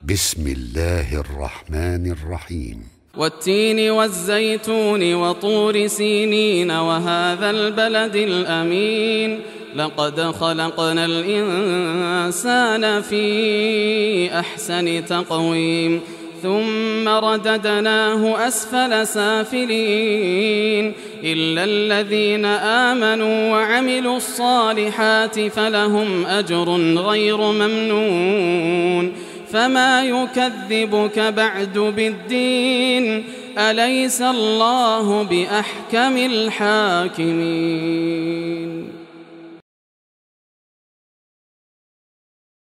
بسم الله الرحمن الرحيم. والتين والزيتون وطور سينين وهذا البلد الأمين لقد خلقنا الإنسان في أحسن تقويم ثم رددناه أسفل سافلين إلا الذين آمنوا وعملوا الصالحات فلهم أجر غير ممنون فما يكذبك بعد بالدين أليس الله بأحكم الحاكمين.